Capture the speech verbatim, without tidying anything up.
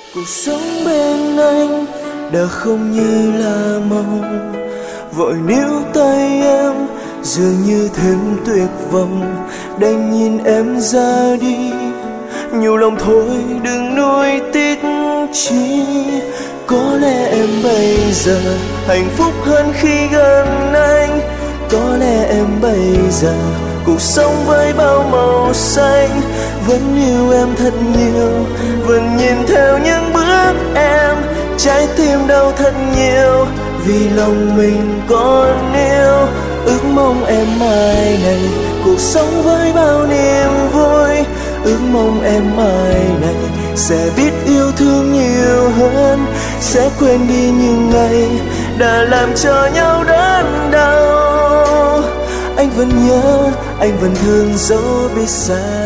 Cuộc sống bên anh đã không như là mong, vội níu tay em dường như thêm tuyệt vọng, đành nhìn em ra đi, nhiều lòng thôi đừng nuối tiếc chi. Có lẽ em bây giờ hạnh phúc hơn khi gần anh, có lẽ em bây giờ cuộc sống với bao màu xanh, vẫn yêu em thật nhiều, vẫn nhìn theo những bước em, trái tim đau thật nhiều vì lòng mình còn yêu. Ước mong em mai này cuộc sống với bao niềm vui, ước mong em mai này sẽ biết yêu thương nhiều hơn, sẽ quên đi những ngày đã làm cho nhau đớn đau. Anh vẫn nhớ, anh vẫn thương dẫu biết xa